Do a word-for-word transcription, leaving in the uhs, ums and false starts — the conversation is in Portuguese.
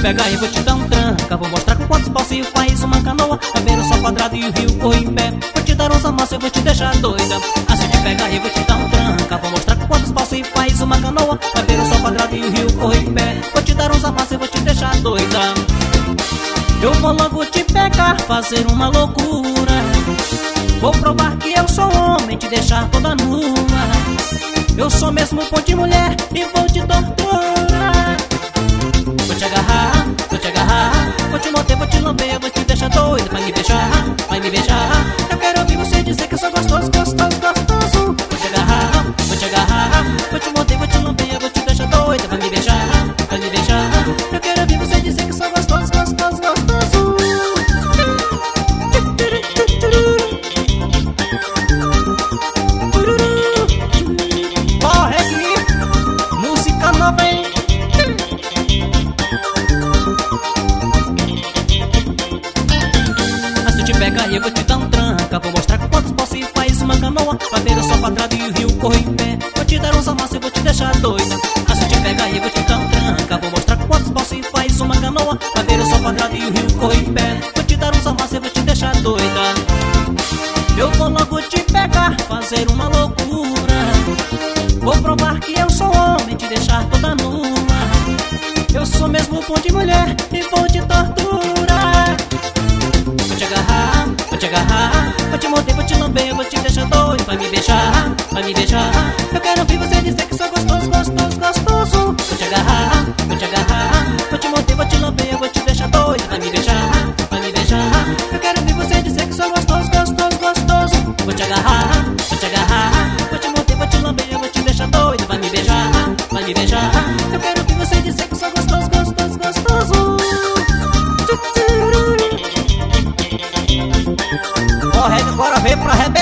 pegar e vou te dar um tranca. Vou mostrar com quantos paus se faz uma canoa. Vai ver o sol quadrado e o rio corre em pé. Vou te dar uns amassos, eu vou te deixar doida. Ah, se eu te pegar e vou te dar um tranca. Vou mostrar com quantos paus se faz uma canoa. Vai ver o sol quadrado e o rio corre em pé. Vou te dar uns amassos, eu vou te deixar doida. Eu vou logo te pegar, fazer uma loucura. Vou provar que eu sou homem, te deixar toda nua. Eu sou mesmo pão de mulher e vou te torturar. Vou te agarrar, vou te agarrar, vou te morder, vou te lamber, vou te deixar doido. Vai me beijar, vai me beijar. Eu quero ouvir você dizer que eu sou gostoso, gostoso, gostoso. Vou te agarrar, vou te agarrar, vou te morder, vou te lamber, vou te deixar doido. Vai me beijar, vai me beijar. Eu quero ouvir você dizer que eu sou gostoso, gostoso, gostoso. Corre aqui, música nova, hein? Mas se eu te pegar e eu vou te dar um tranca. Vou mostrar com quantos paus se faz uma canoa. Vai ver o sol quadrado e o rio corre em pé. Vou te dar uns amassos e vou te deixar doida. Mas se eu te pegar e eu vou te dar um tranca. Vou mostrar com quantos paus se faz uma canoa. Vai ver o sol quadrado e o rio corre em pé. Vou te dar uns amassos e vou te deixar doida. Eu vou logo te pegar, fazer uma loucura. Vou provar que eu sou homem, te deixar toda nua. Eu sou mesmo pão de mulher e vou te torturar. Vou te agarrar, vou te agarrar, vou te morder, vou te lamber, vou te deixar doido. Vai me beijar, vai me beijar. Eu quero ouvir você dizer que sou gostoso, gostoso, gostoso. Vou te agarrar, vou te agarrar, vou te morder, vou te lamber, vou te deixar doido. Vai me beijar, vai me beijar. Eu quero ouvir você dizer que sou gostoso, gostoso, gostoso. Vou te agarrar, vou te agarrar, vou te morder, vou te lamber, vou te deixar doido. Vai me beijar, vai me beijar. Eu quero ouvir você dizer que sou gostoso, gostoso, gostoso. Corre, agora vem pra arrebentar.